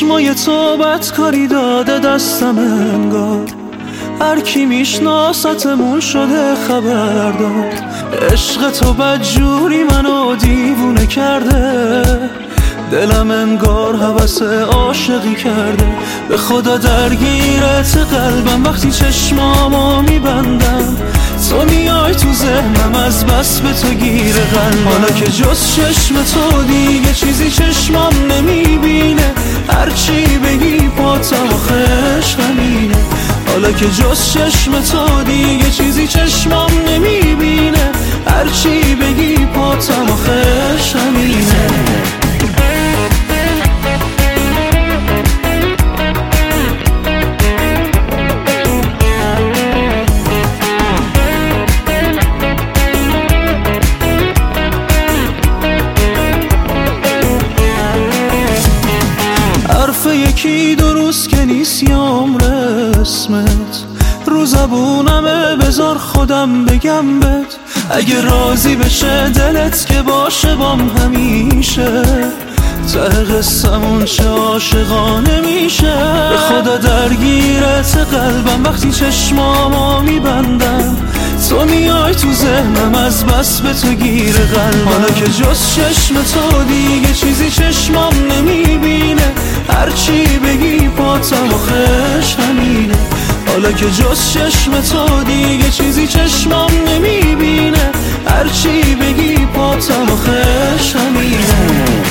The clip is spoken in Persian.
چشمای تو بدکاری داده دستم انگار، هر کی میشناستمون شده خبردار. عشق تو بدجوری منو دیوونه کرده، دلم انگار هوس عاشقی کرده. به خدا درگیرت قلبم وقتی چشمامو میبندم، تو میای تو ذهنم از بس به تو گیر قلبم. حالا که جز چشم تو دیگه چیزی چشمام نمیبینه، هرچی بگی پاتم آخرش همینه. حالا که جز چشم تو دیگه چیزی چشمام نمیبینه، هرچی بگی پاتم آخرش همینه. حرف یکی درست که نیست یه عمر اسمت، رو زبونمه بذار خودم بگم بهت. اگه راضی بشه دلت که باشه بام همیشه، ته قصمون چه عاشقانه میشه. به خدا درگیرت قلبم وقتی چشمامو میبندم، تو میای تو ذهنم از بس به تو گیر قلبم. حالا که جز چشم تو دیگه چیزی چشمام نمیبینه، هرچی بگی پاتم آخرش همینه. حالا که جز چشم تو دیگه چیزی چشمام نمیبینه، هرچی بگی پاتم آخرش همینه.